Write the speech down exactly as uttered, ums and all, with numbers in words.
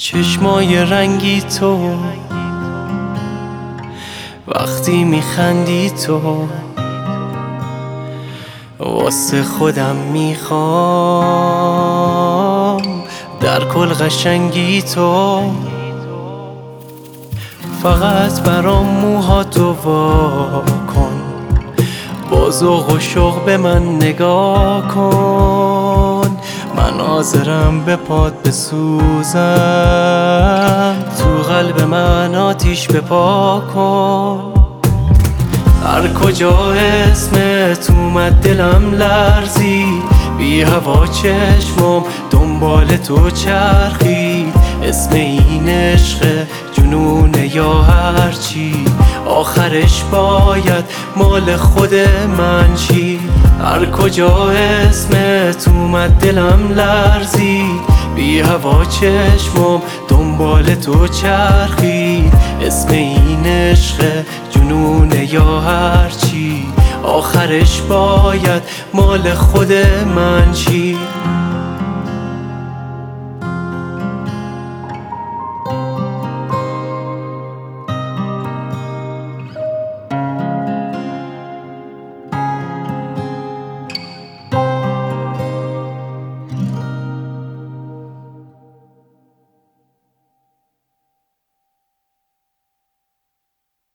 چشمای رنگی تو وقتی میخندی تو واسه خودم میخوام در کل قشنگی تو فقط برام موهاتو وا کن با ذوق و شوق به من نگاه کن من حاضرم به پات بسوزم تو قلب من آتیش بپا کن هر کجا اسمت اومد دلم لرزی بی هوا چشمم دنبال تو چرخید اسم این عشق جنونه یا هرچی آخرش باید مال خود من چی هر کجا اسمت اومد دلم لرزی بی هوا چشمم دنبال تو چرخید اسم این عشق جنونه یا هرچی آخرش باید مال خود من چی